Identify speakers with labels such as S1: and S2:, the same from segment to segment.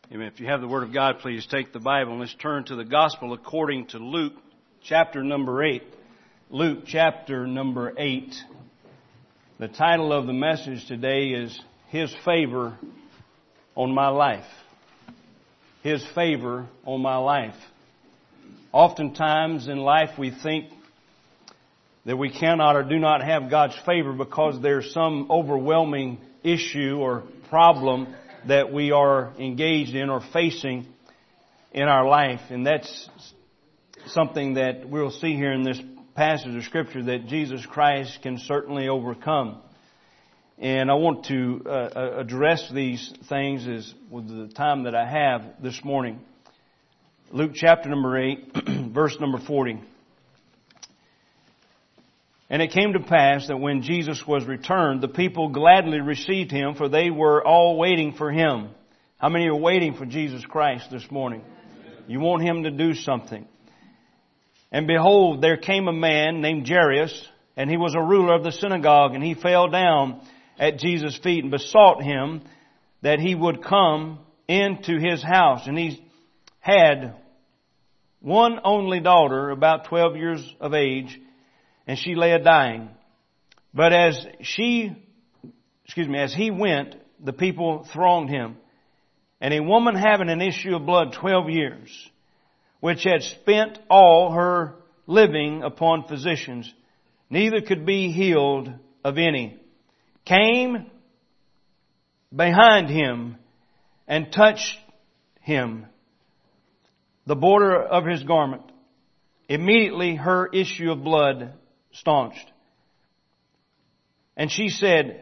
S1: Amen. If you have the Word of God, please take the Bible and let's turn to the Gospel according to Luke, chapter number 8. Luke, chapter number 8. The title of the message today is His Favor on My Life. His Favor on My Life. Oftentimes in life we think that we cannot or do not have God's favor because there's some overwhelming issue or problem that we are engaged in or facing in our life. And that's something that we'll see here in this passage of Scripture that Jesus Christ can certainly overcome. And I want to address these things with the time that I have this morning. Luke chapter number 8, verse number 40. And it came to pass that when Jesus was returned, the people gladly received Him, for they were all waiting for Him. How many are waiting for Jesus Christ this morning? You want Him to do something. And behold, there came a man named Jairus, and he was a ruler of the synagogue, and he fell down at Jesus' feet and besought Him that He would come into his house. And he had one only daughter, about 12 years of age, and she lay a-dying. But as he went, the people thronged him. And a woman having an issue of blood 12 years, which had spent all her living upon physicians, neither could be healed of any, came behind Him and touched Him, the border of His garment. Immediately her issue of blood staunched. And Jesus said,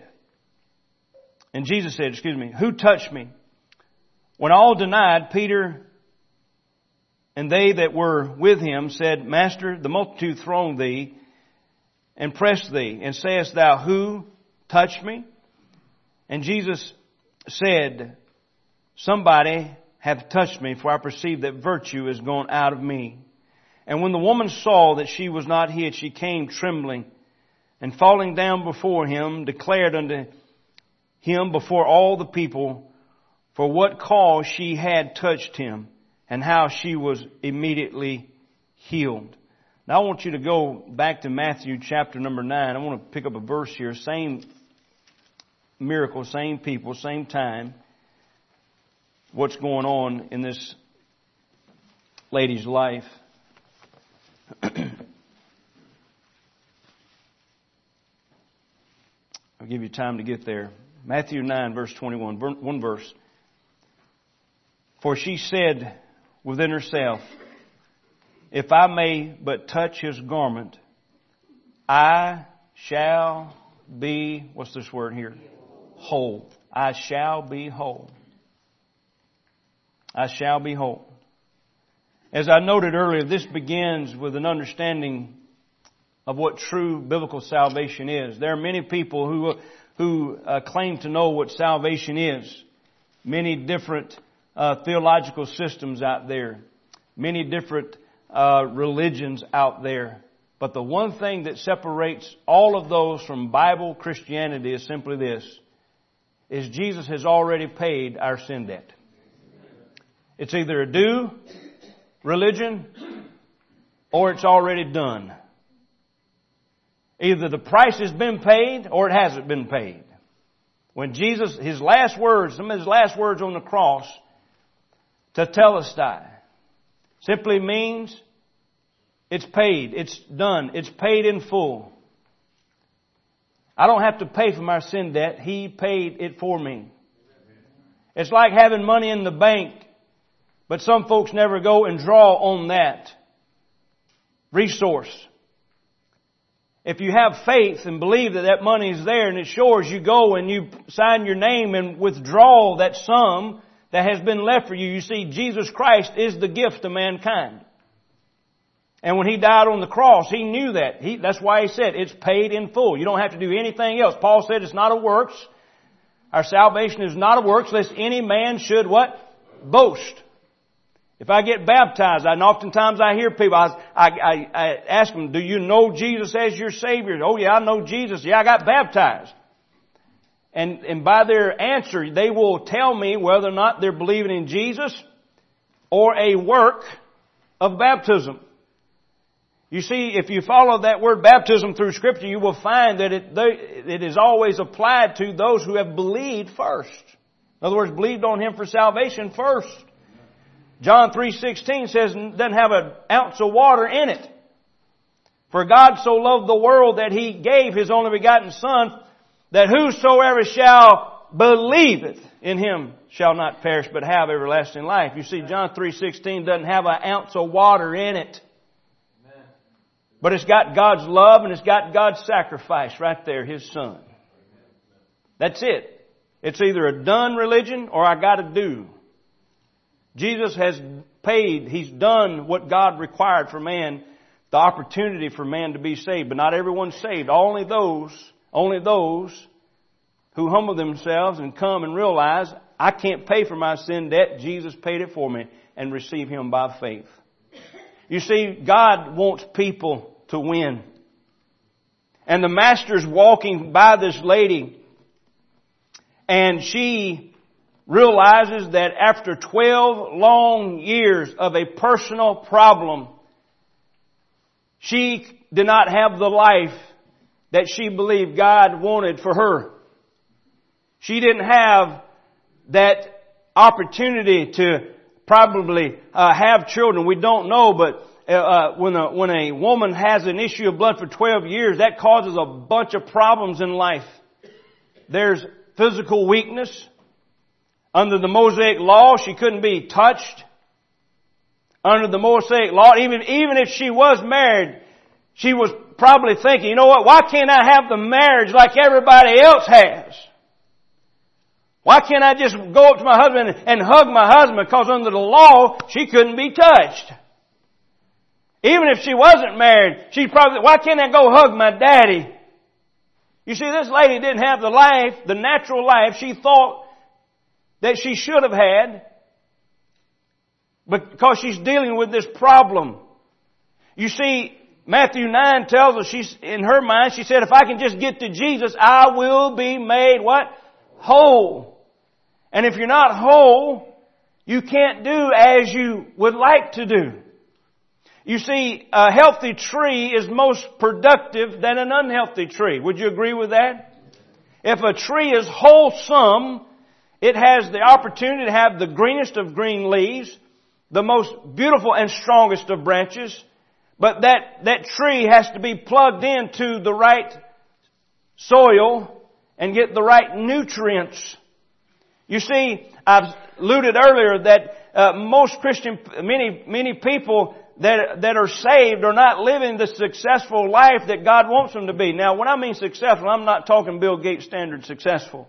S1: who touched me? When all denied, Peter and they that were with him said, Master, the multitude throng thee and press thee, and sayest thou, who touched me? And Jesus said, somebody hath touched me, for I perceive that virtue is gone out of me. And when the woman saw that she was not hid, she came trembling, and falling down before Him, declared unto Him before all the people for what cause she had touched Him, and how she was immediately healed. Now I want you to go back to Matthew chapter number 9. I want to pick up a verse here. Same miracle, same people, same time. What's going on in this lady's life. I'll give you time to get there. Matthew 9 verse 21, one verse. For she said within herself, if I may but touch His garment, I shall be, what's this word here? Whole. I shall be whole. I shall be whole. As I noted earlier, this begins with an understanding of what true biblical salvation is. There are many people who claim to know what salvation is. Many different theological systems out there. Many different religions out there. But the one thing that separates all of those from Bible Christianity is simply this, is Jesus has already paid our sin debt. It's either a due religion or it's already done. Either the price has been paid or it hasn't been paid. When Jesus, some of his last words on the cross, tetelestai, simply means it's paid, it's done, it's paid in full. I don't have to pay for my sin debt. He paid it for me. It's like having money in the bank, but some folks never go and draw on that resource. If you have faith and believe that that money is there and it's yours, you go and you sign your name and withdraw that sum that has been left for you. You see, Jesus Christ is the gift to mankind. And when He died on the cross, He knew that. That's why He said, it's paid in full. You don't have to do anything else. Paul said it's not of works. Our salvation is not of works, lest any man should what? Boast. If I get baptized, and oftentimes I hear people, I ask them, do you know Jesus as your Savior? Oh yeah, I know Jesus. Yeah, I got baptized. And by their answer, they will tell me whether or not they're believing in Jesus or a work of baptism. You see, if you follow that word baptism through Scripture, you will find that it is always applied to those who have believed first. In other words, believed on Him for salvation first. John 3:16 says, doesn't have an ounce of water in it. For God so loved the world that He gave His only begotten Son, that whosoever shall believeth in Him shall not perish but have everlasting life. You see, John 3:16 doesn't have an ounce of water in it. But it's got God's love and it's got God's sacrifice right there, His Son. That's it. It's either a done religion or I got to do. Jesus has paid, He's done what God required for man, the opportunity for man to be saved. But not everyone's saved. Only those who humble themselves and come and realize, I can't pay for my sin debt, Jesus paid it for me, and receive Him by faith. You see, God wants people to win. And the Master's walking by this lady, and she realizes that after 12 long years of a personal problem, she did not have the life that she believed God wanted for her. She didn't have that opportunity to probably have children. We don't know, but when a woman has an issue of blood for 12 years, that causes a bunch of problems in life. There's physical weakness. Under the Mosaic law, she couldn't be touched. Under the Mosaic law, even if she was married, she was probably thinking, you know what, why can't I have the marriage like everybody else has? Why can't I just go up to my husband and hug my husband? Because under the law, she couldn't be touched. Even if she wasn't married, she'd probably, why can't I go hug my daddy? You see, this lady didn't have the life, the natural life she thought that she should have had, because she's dealing with this problem. You see, Matthew 9 tells us, she's in her mind, she said, if I can just get to Jesus, I will be made what? Whole. And if you're not whole, you can't do as you would like to do. You see, a healthy tree is most productive than an unhealthy tree. Would you agree with that? If a tree is wholesome, it has the opportunity to have the greenest of green leaves, the most beautiful and strongest of branches, but that tree has to be plugged into the right soil and get the right nutrients. You see, I've alluded earlier that most Christian, many people that are saved are not living the successful life that God wants them to be. Now, when I mean successful, I'm not talking Bill Gates standard successful.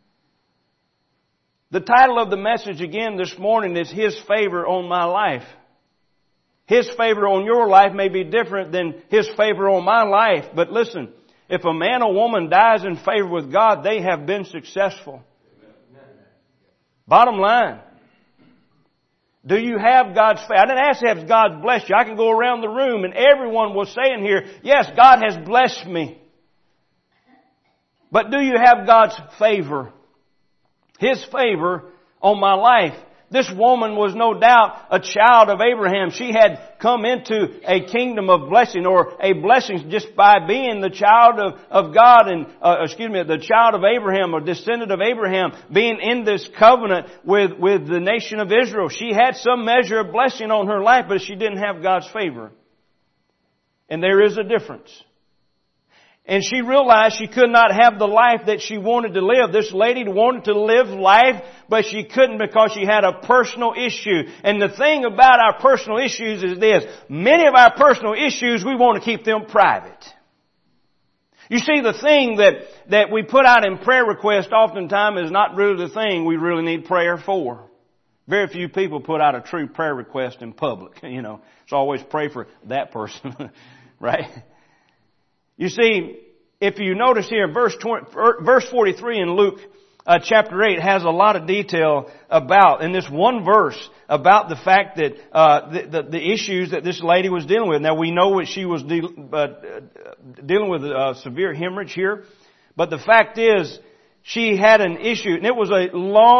S1: The title of the message again this morning is His Favor on My Life. His favor on your life may be different than His favor on my life. But listen, if a man or woman dies in favor with God, they have been successful. Bottom line. Do you have God's favor? I didn't ask if God's blessed you. I can go around the room and everyone will say in here, yes, God has blessed me. But do you have God's favor? His favor on my life. This woman was no doubt a child of Abraham. She had come into a kingdom of blessing, or a blessing just by being the child of God and, the child of Abraham, or descendant of Abraham, being in this covenant with the nation of Israel. She had some measure of blessing on her life, but she didn't have God's favor. And there is a difference. And she realized she could not have the life that she wanted to live. This lady wanted to live life, but she couldn't because she had a personal issue. And the thing about our personal issues is this. Many of our personal issues, we want to keep them private. You see, the thing that we put out in prayer request oftentimes is not really the thing we really need prayer for. Very few people put out a true prayer request in public. You know, it's always pray for that person, right? You see, if you notice here, verse 43 in Luke chapter 8 has a lot of detail about, in this one verse, about the fact that the issues that this lady was dealing with. Now, we know that she was dealing with severe hemorrhage here, but the fact is, She had an issue, and it was a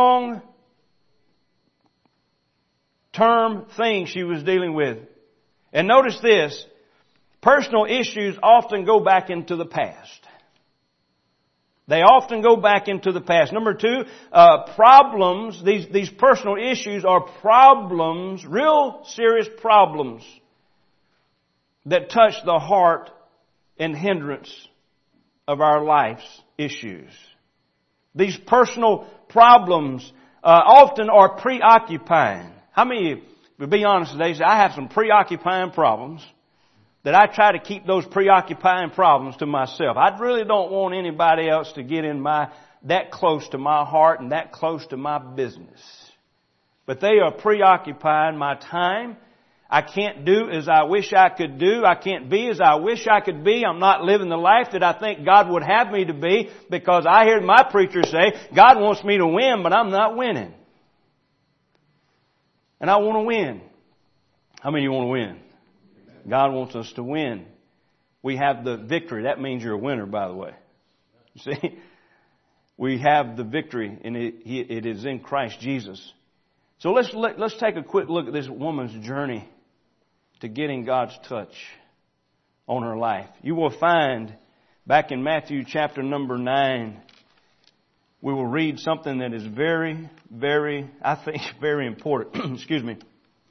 S1: long-term thing she was dealing with. And notice this, personal issues often go back into the past. They often go back into the past. Number two, problems, these personal issues are problems, real serious problems that touch the heart and hindrance of our life's issues. These personal problems often are preoccupying. How many of you, to be honest today, say, I have some preoccupying problems that I try to keep those preoccupying problems to myself. I really don't want anybody else to get in that close to my heart and that close to my business. But they are preoccupying my time. I can't do as I wish I could do. I can't be as I wish I could be. I'm not living the life that I think God would have me to be, because I hear my preacher say, God wants me to win, but I'm not winning. And I want to win. How many of you want to win? God wants us to win. We have the victory. That means you're a winner, by the way. You see? We have the victory, and it is in Christ Jesus. So let's take a quick look at this woman's journey to getting God's touch on her life. You will find back in Matthew chapter number 9, we will read something that is very, very, I think, very important. Excuse me.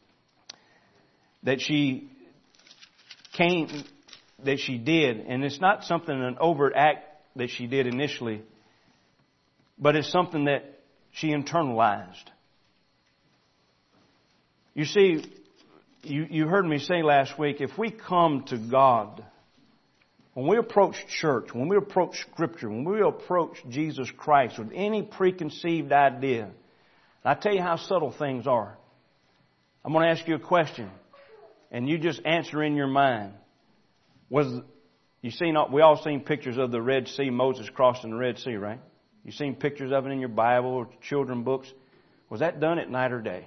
S1: That she did, and it's not something, an overt act that she did initially, but it's something that she internalized. You see, you heard me say last week, if we come to God, when we approach church, when we approach Scripture, when we approach Jesus Christ with any preconceived idea, and I tell you how subtle things are. I'm going to ask you a question, and you just answer in your mind. We all seen pictures of the Red Sea, Moses crossing the Red Sea, right? You've seen pictures of it in your Bible or children's books. Was that done at night or day?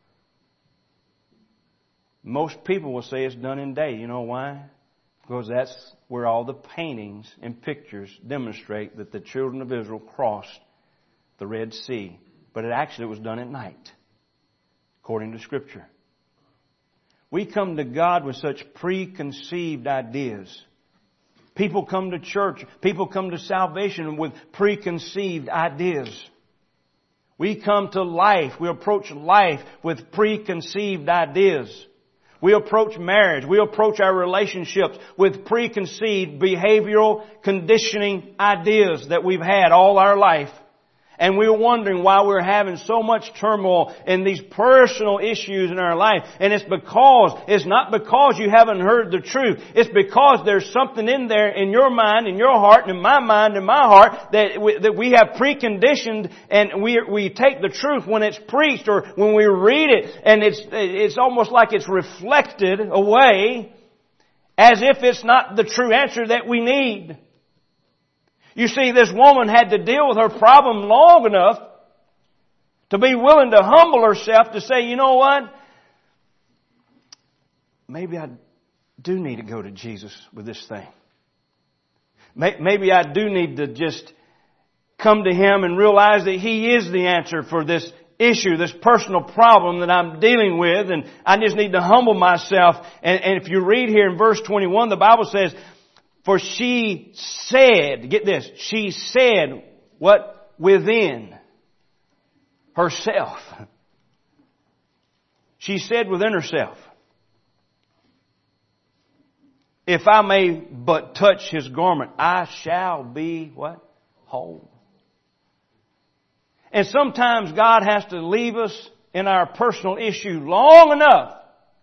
S1: Most people will say it's done in day. You know why? Because that's where all the paintings and pictures demonstrate that the children of Israel crossed the Red Sea. But it was done at night, according to Scripture. We come to God with such preconceived ideas. People come to church, people come to salvation with preconceived ideas. We come to life, we approach life with preconceived ideas. We approach marriage, we approach our relationships with preconceived behavioral conditioning ideas that we've had all our life. And we're wondering why we're having so much turmoil in these personal issues in our life. And it's not because you haven't heard the truth. It's because there's something in there in your mind, in your heart, and in my mind, and my heart, that we have preconditioned, and we take the truth when it's preached or when we read it, and it's almost like it's reflected away as if it's not the true answer that we need. You see, this woman had to deal with her problem long enough to be willing to humble herself to say, you know what? Maybe I do need to go to Jesus with this thing. Maybe I do need to just come to Him and realize that He is the answer for this issue, this personal problem that I'm dealing with, and I just need to humble myself. And if you read here in verse 21, the Bible says, for she said, get this, she said what? Within herself. She said within herself, if I may but touch His garment, I shall be what? Whole. And sometimes God has to leave us in our personal issue long enough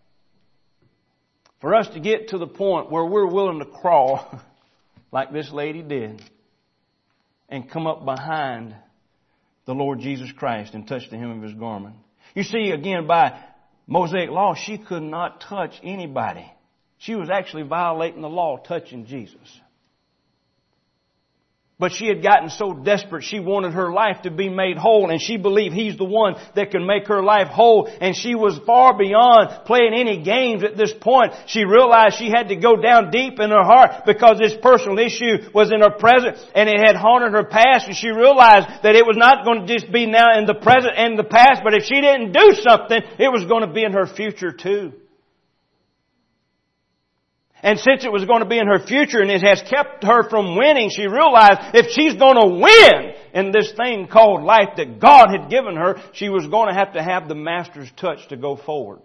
S1: for us to get to the point where we're willing to crawl like this lady did and come up behind the Lord Jesus Christ and touch the hem of His garment. You see, again, by Mosaic law, she could not touch anybody. She was actually violating the law, touching Jesus. But she had gotten so desperate, she wanted her life to be made whole, and she believed He's the one that can make her life whole. And she was far beyond playing any games at this point. She realized she had to go down deep in her heart because this personal issue was in her present and it had haunted her past. And she realized that it was not going to just be now in the present and the past, but if she didn't do something, it was going to be in her future too. And since it was going to be in her future and it has kept her from winning, she realized if she's going to win in this thing called life that God had given her, she was going to have the Master's touch to go forward.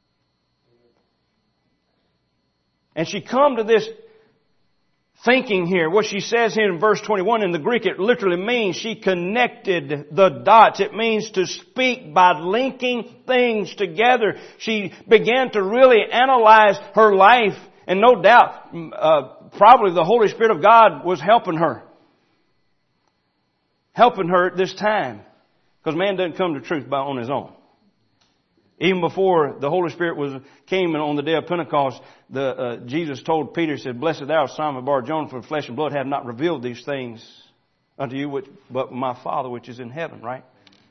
S1: And she come to this thinking here. What she says here in verse 21 in the Greek, it literally means she connected the dots. It means to speak by linking things together. She began to really analyze her life. And no doubt, probably the Holy Spirit of God was helping her. Helping her at this time. Because man doesn't come to truth on his own. Even before the Holy Spirit came on the day of Pentecost, Jesus told Peter, he said, "Blessed thou, Simon Bar-Jonah, for flesh and blood have not revealed these things unto you, but my Father which is in heaven," right?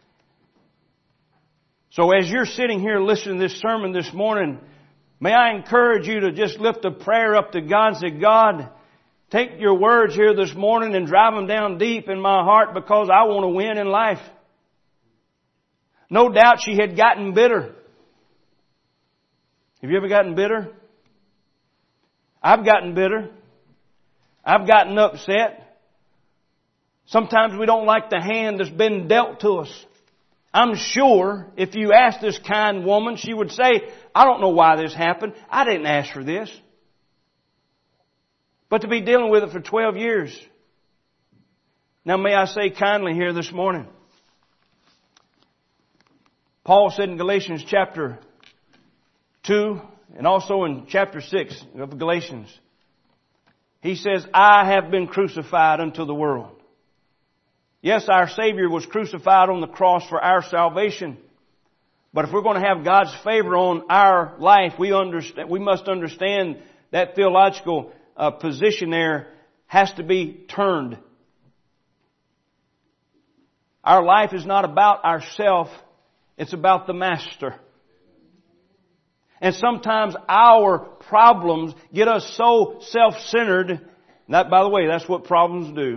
S1: So as you're sitting here listening to this sermon this morning, may I encourage you to just lift a prayer up to God and say, "God, take your words here this morning and drive them down deep in my heart because I want to win in life." No doubt she had gotten bitter. Have you ever gotten bitter? I've gotten bitter. I've gotten upset. Sometimes we don't like the hand that's been dealt to us. I'm sure if you asked this kind woman, she would say, "I don't know why this happened. I didn't ask for this." But to be dealing with it for 12 years. Now may I say kindly here this morning, Paul said in Galatians chapter 2 and also in chapter 6 of Galatians, he says, "I have been crucified unto the world." Yes, our Savior was crucified on the cross for our salvation. But if we're going to have God's favor on our life, we must understand that theological position there has to be turned. Our life is not about ourselves. It's about the Master. And sometimes our problems get us so self-centered. That, by the way, that's what problems do.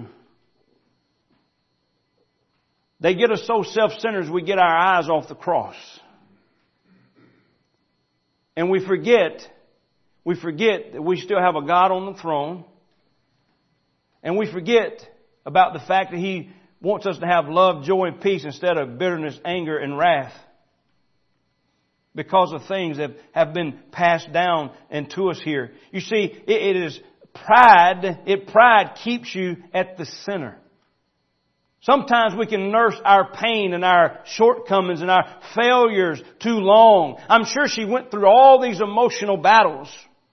S1: They get us so self-centered we get our eyes off the cross. And we forget that we still have a God on the throne. And we forget about the fact that He wants us to have love, joy, and peace instead of bitterness, anger, and wrath. Because of things that have been passed down and to us here. You see, it is pride. Pride keeps you at the center. Sometimes we can nurse our pain and our shortcomings and our failures too long. I'm sure she went through all these emotional battles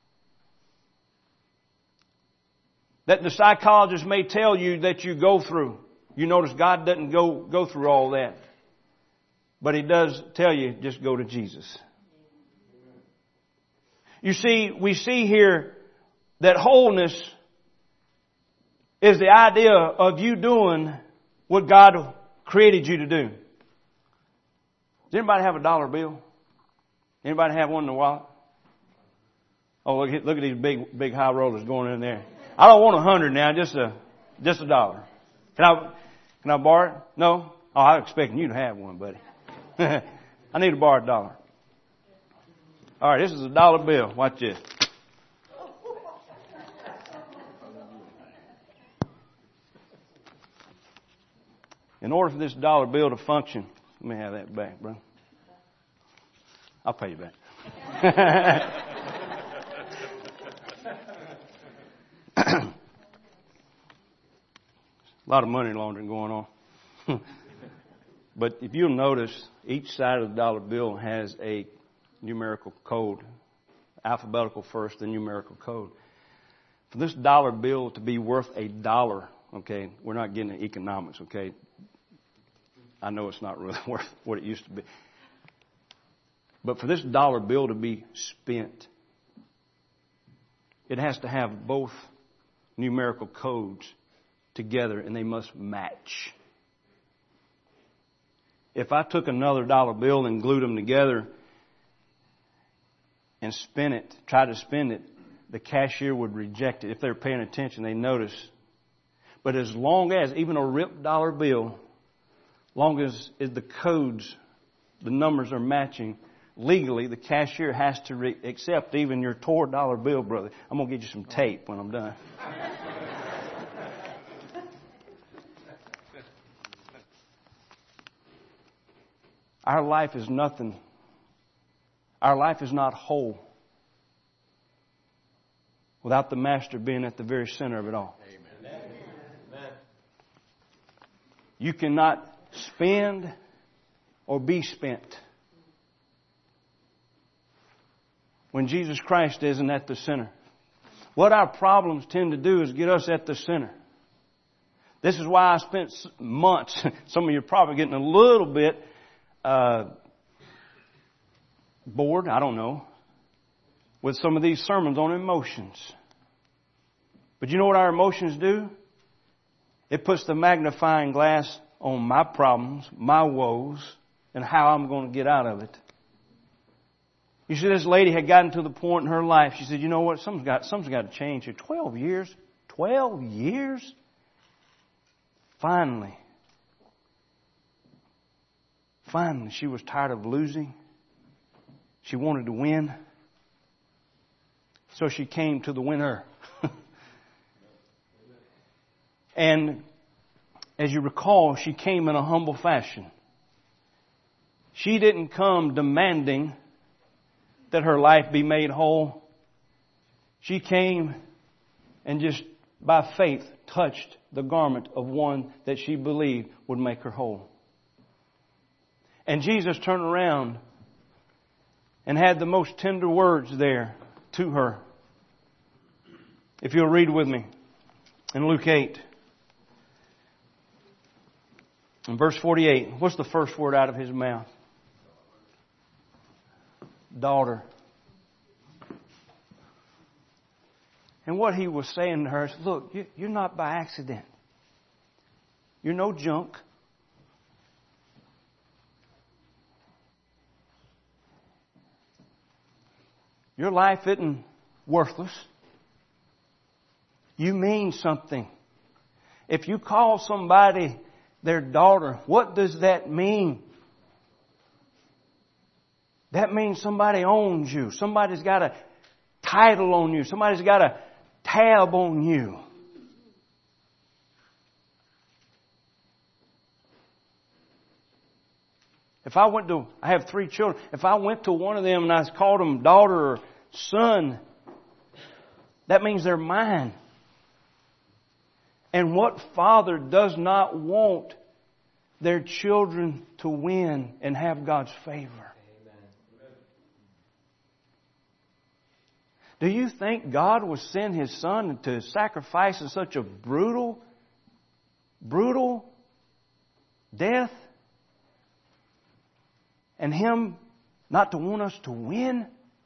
S1: that the psychologist may tell you that you go through. You notice God doesn't go through all that. But He does tell you, just go to Jesus. You see, we see here that wholeness is the idea of you doing what God created you to do. Does anybody have a dollar bill? Anybody have one in the wallet? Oh, look at these big high rollers going in there. I don't want 100 now, just a dollar. Can I borrow it? No? Oh, I was expecting you to have one, buddy. I need to borrow $1. All right, this is a dollar bill. Watch this. In order for this dollar bill to function, let me have that back, bro. I'll pay you back. A lot of money laundering going on. But if you'll notice, each side of the dollar bill has a numerical code. Alphabetical first, then numerical code. For this dollar bill to be worth $1, okay, we're not getting into economics, okay? I know it's not really worth what it used to be. But for this dollar bill to be spent, it has to have both numerical codes together and they must match. If I took another dollar bill and glued them together and tried to spend it, the cashier would reject it. If they're paying attention, they notice. But as long as, even a ripped dollar bill, long as the codes, the numbers are matching, legally the cashier has to accept even your tore dollar bill, brother. I'm going to get you some tape when I'm done. Our life is nothing. Our life is not whole without the Master being at the very center of it all. Amen. You cannot spend or be spent when Jesus Christ isn't at the center. What our problems tend to do is get us at the center. This is why I spent months, some of you are probably getting a little bit bored, I don't know, with some of these sermons on emotions. But you know what our emotions do? It puts the magnifying glass on my problems, my woes, and how I'm going to get out of it. You see, this lady had gotten to the point in her life, she said, you know what, something's got to change here. 12 years? 12 years? Finally, she was tired of losing. She wanted to win. So she came to the winner. And as you recall, she came in a humble fashion. She didn't come demanding that her life be made whole. She came and just by faith touched the garment of one that she believed would make her whole. And Jesus turned around and had the most tender words there to her. If you'll read with me in Luke 8. In verse 48, what's the first word out of his mouth? Daughter. And what he was saying to her is, look, you're not by accident. You're no junk. Your life isn't worthless. You mean something. If you call somebody their daughter, what does that mean? That means somebody owns you. Somebody's got a title on you. Somebody's got a tab on you. I have 3 children. If I went to one of them and I called them daughter or son, that means they're mine. And what father does not want their children to win and have God's favor? Do you think God would send His Son to sacrifice in such a brutal death? And Him not to want us to win?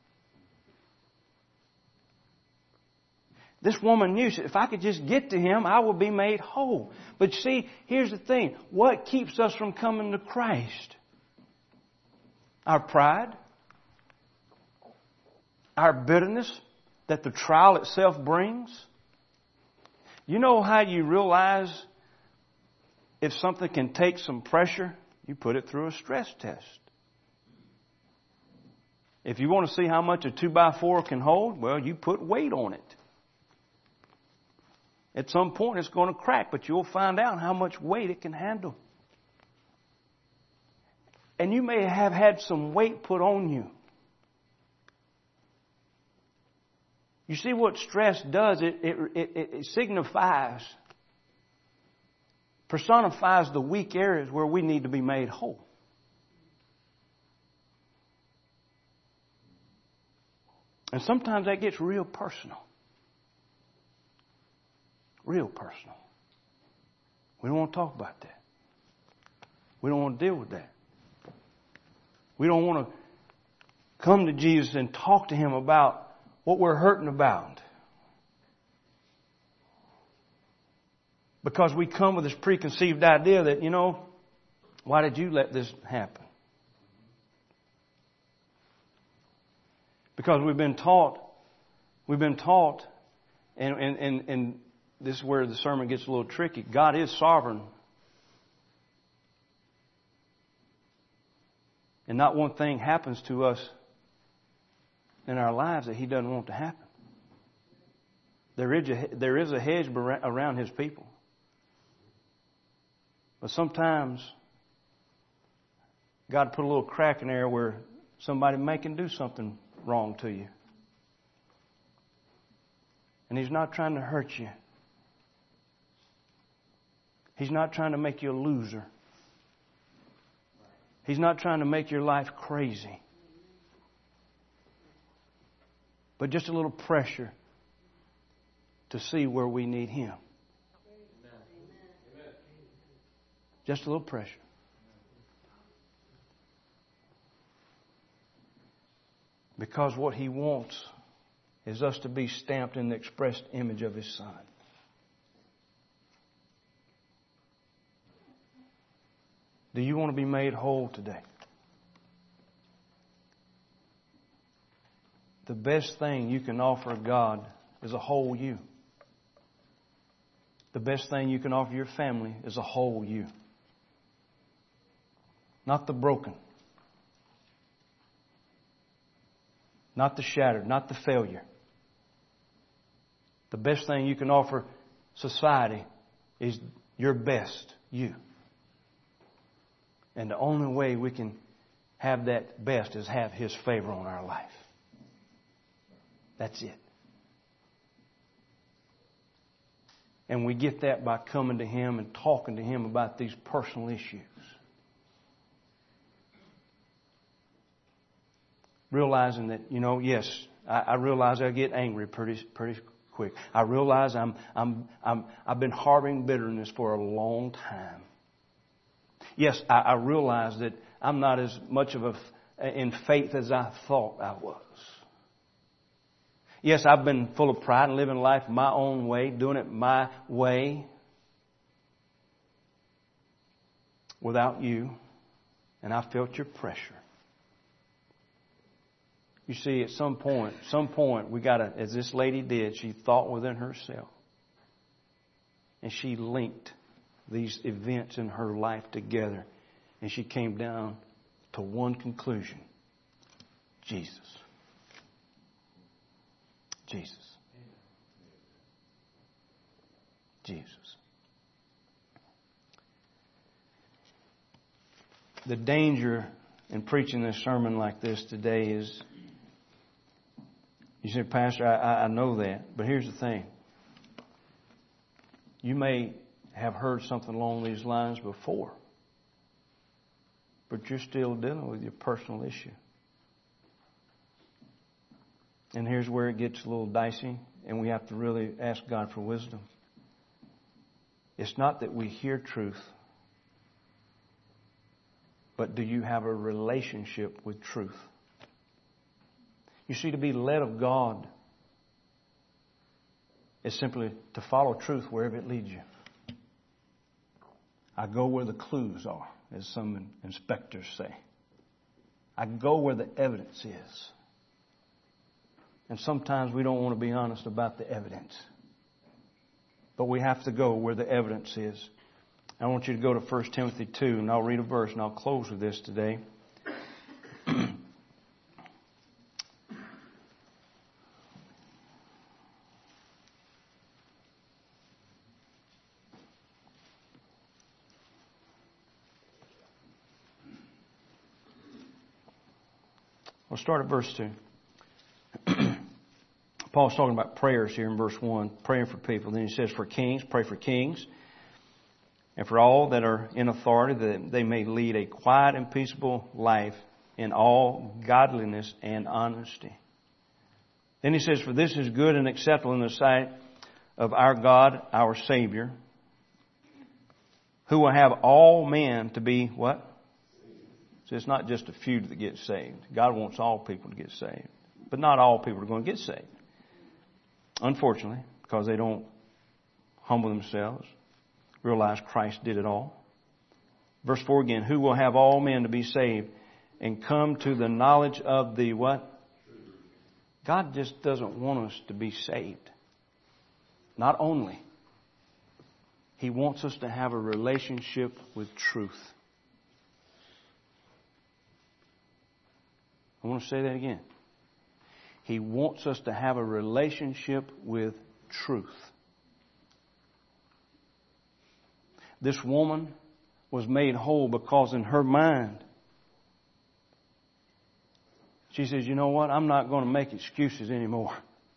S1: This woman knew, if I could just get to Him, I will be made whole. But see, here's the thing. What keeps us from coming to Christ? Our pride? Our bitterness that the trial itself brings? You know how you realize if something can take some pressure? You put it through a stress test. If you want to see how much a 2x4 can hold, well, you put weight on it. At some point it's going to crack, but you'll find out how much weight it can handle. And you may have had some weight put on you. You see what stress does? It signifies, personifies the weak areas where we need to be made whole. And sometimes that gets real personal. Real personal. We don't want to talk about that. We don't want to deal with that. We don't want to come to Jesus and talk to Him about what we're hurting about. Because we come with this preconceived idea that, why did you let this happen? Because we've been taught, and this is where the sermon gets a little tricky. God is sovereign. And not one thing happens to us in our lives that He doesn't want to happen. There is a hedge around His people. But sometimes God put a little crack in there where somebody may can do something wrong to you. And He's not trying to hurt you. He's not trying to make you a loser. He's not trying to make your life crazy. But just a little pressure to see where we need Him. Just a little pressure. Because what He wants is us to be stamped in the expressed image of His Son. Do you want to be made whole today? The best thing you can offer God is a whole you. The best thing you can offer your family is a whole you. Not the broken. Not the shattered. Not the failure. The best thing you can offer society is your best you. And the only way we can have that best is have His favor on our life. That's it. And we get that by coming to Him and talking to Him about these personal issues. Realizing that, yes, I realize I get angry pretty quick. I realize I've been harboring bitterness for a long time. Yes, I realize that I'm not as much in faith as I thought I was. Yes, I've been full of pride and living life my own way, doing it my way, without you, and I felt your pressure. You see, at some point, we got to, as this lady did, she thought within herself. And she linked these events in her life together. And she came down to one conclusion. Jesus. Jesus. Jesus. The danger in preaching this sermon like this today is, you say, Pastor, I know that. But here's the thing. You may have heard something along these lines before. But you're still dealing with your personal issue. And here's where it gets a little dicey. And we have to really ask God for wisdom. It's not that we hear truth. But do you have a relationship with truth? You see, to be led of God is simply to follow truth wherever it leads you. I go where the clues are, as some inspectors say. I go where the evidence is. And sometimes we don't want to be honest about the evidence. But we have to go where the evidence is. I want you to go to 1 Timothy 2, and I'll read a verse, and I'll close with this today. We'll start at verse 2. Paul's talking about prayers here in verse 1, praying for people. Then he says, for kings, pray for kings, and for all that are in authority, that they may lead a quiet and peaceable life in all godliness and honesty. Then he says, for this is good and acceptable in the sight of our God, our Savior, who will have all men to be what? So it's not just a few that get saved. God wants all people to get saved. But not all people are going to get saved. Unfortunately, because they don't humble themselves. realize Christ did it all. Verse 4 again, who will have all men to be saved and come to the knowledge of the what? God just doesn't want us to be saved. Not only. He wants us to have a relationship with truth. I want to say that again. He wants us to have a relationship with truth. This woman was made whole because in her mind, she says, you know what? I'm not going to make excuses anymore.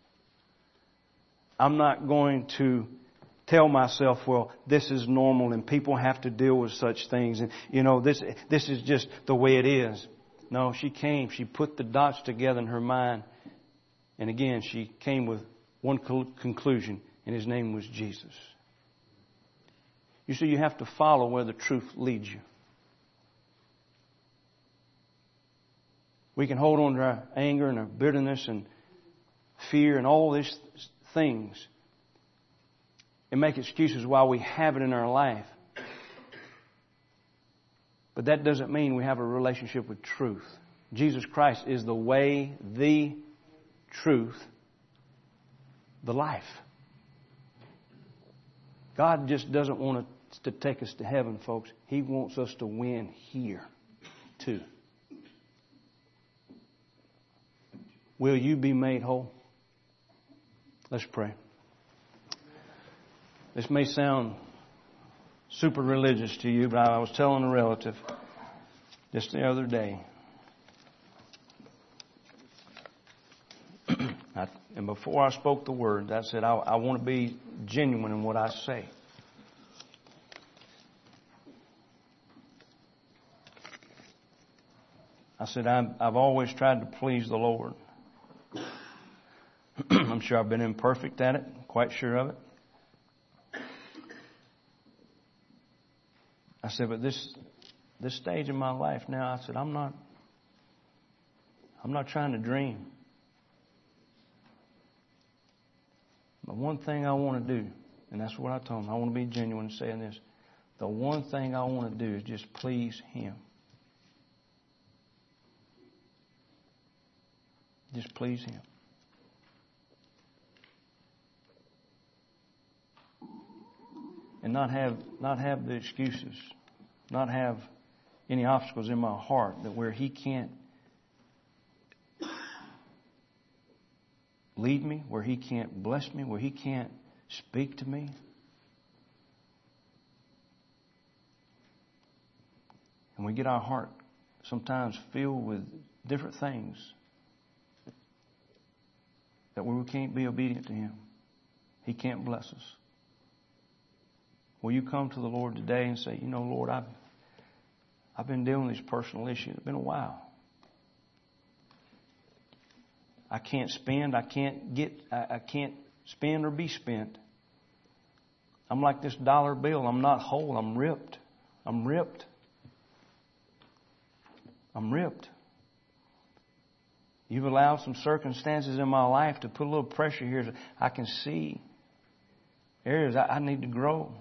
S1: I'm not going to tell myself, well, this is normal and people have to deal with such things. And, you know, this is just the way it is. No, she came. She put the dots together in her mind. And again, she came with one conclusion, and His name was Jesus. You see, you have to follow where the truth leads you. We can hold on to our anger and our bitterness and fear and all these things and make excuses while we have it in our life. But that doesn't mean we have a relationship with truth. Jesus Christ is the way, the truth, the life. God just doesn't want to take us to heaven, folks. He wants us to win here, too. Will you be made whole? Let's pray. This may sound super religious to you, but I was telling a relative just the other day. And before I spoke the word, I said, I want to be genuine in what I say. I said, I've always tried to please the Lord. I'm sure I've been imperfect at it, quite sure of it. I said, but this stage in my life now, I said, I'm not trying to dream. But one thing I want to do, and that's what I told him, I want to be genuine in saying this. The one thing I want to do is just please Him. Just please Him. And not have the excuses, not have any obstacles in my heart that where He can't lead me, where He can't bless me, where He can't speak to me. And we get our heart sometimes filled with different things that we can't be obedient to Him. He can't bless us. Will you come to the Lord today and say, you know, Lord, I've been dealing with these personal issues. It's been a while. I can't spend. I can't spend or be spent. I'm like this dollar bill. I'm not whole. I'm ripped. I'm ripped. I'm ripped. You've allowed some circumstances in my life to put a little pressure here so I can see areas I need to grow.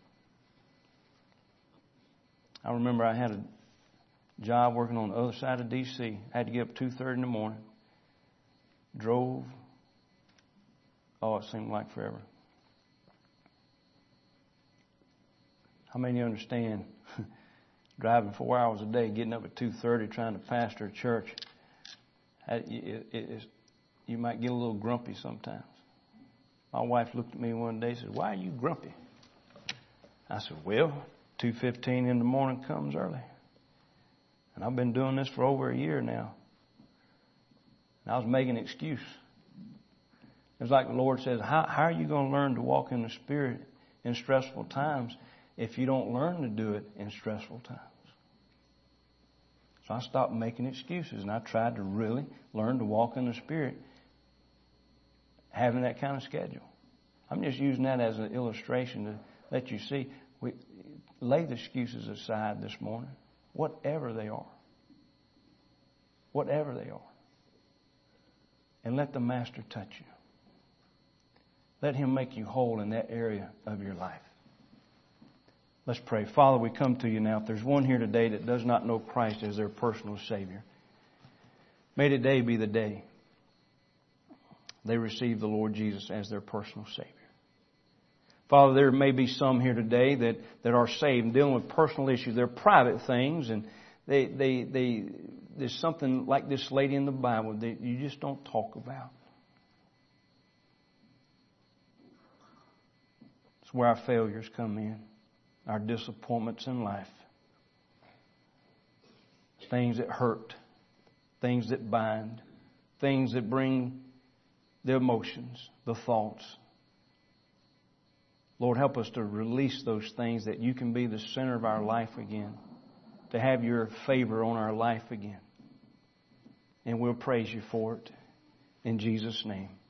S1: I remember I had a job working on the other side of D.C. I had to get up 2:30 in the morning. Drove. Oh, it seemed like forever. How many understand driving 4 hours a day, getting up at 2:30, trying to pastor a church? You might get a little grumpy sometimes. My wife looked at me one day and said, "Why are you grumpy?" I said, "Well, 2:15 in the morning comes early. And I've been doing this for over a year now. And I was making an excuse. It's like the Lord says, how are you going to learn to walk in the Spirit in stressful times if you don't learn to do it in stressful times? So I stopped making excuses and I tried to really learn to walk in the Spirit having that kind of schedule. I'm just using that as an illustration to let you see. Lay the excuses aside this morning, whatever they are. Whatever they are. And let the Master touch you. Let Him make you whole in that area of your life. Let's pray. Father, we come to you now. If there's one here today that does not know Christ as their personal Savior, may today be the day they receive the Lord Jesus as their personal Savior. Father, there may be some here today that are saved and dealing with personal issues. They're private things, and there's something like this lady in the Bible that you just don't talk about. It's where our failures come in, our disappointments in life, things that hurt, things that bind, things that bring the emotions, the thoughts. Lord, help us to release those things that you can be the center of our life again, to have your favor on our life again. And we'll praise you for it in Jesus' name.